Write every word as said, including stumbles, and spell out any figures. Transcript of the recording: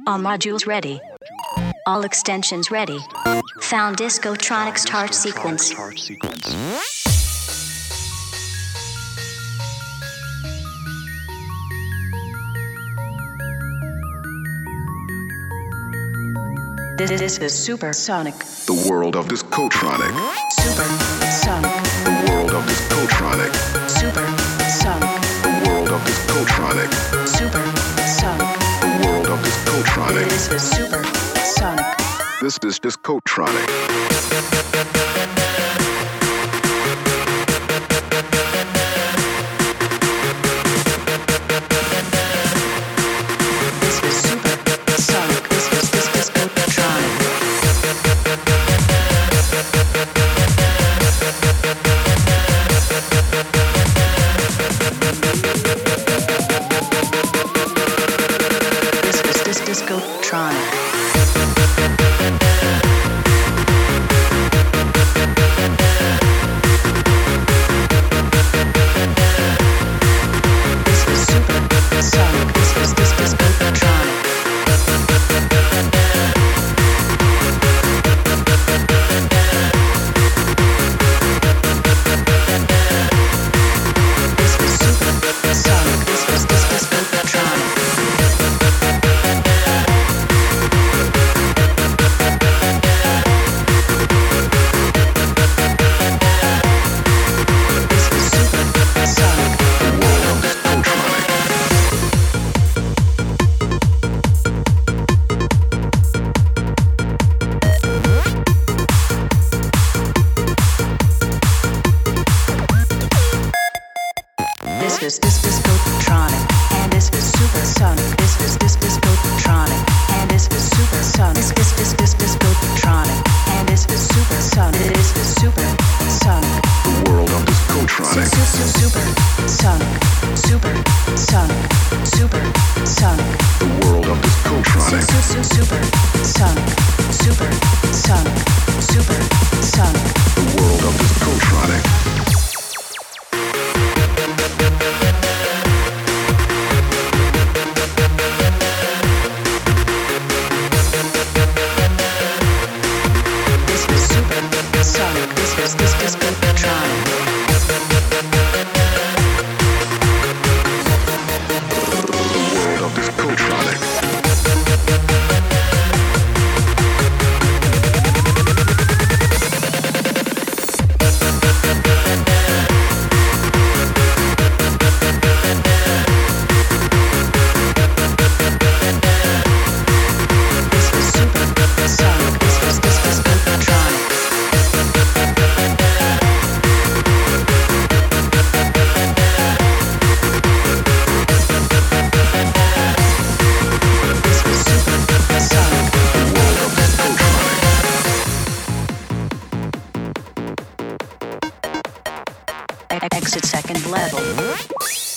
All modules ready. All extensions ready. Found Discotronic start sequence. This is Supersonic. The world of Discotronic. Supersonic. The world of Discotronic. Supersonic. The world of Discotronic. Supersonic. The world of Discotronic. This is Supersonic. This is Discotronic. Exit second level.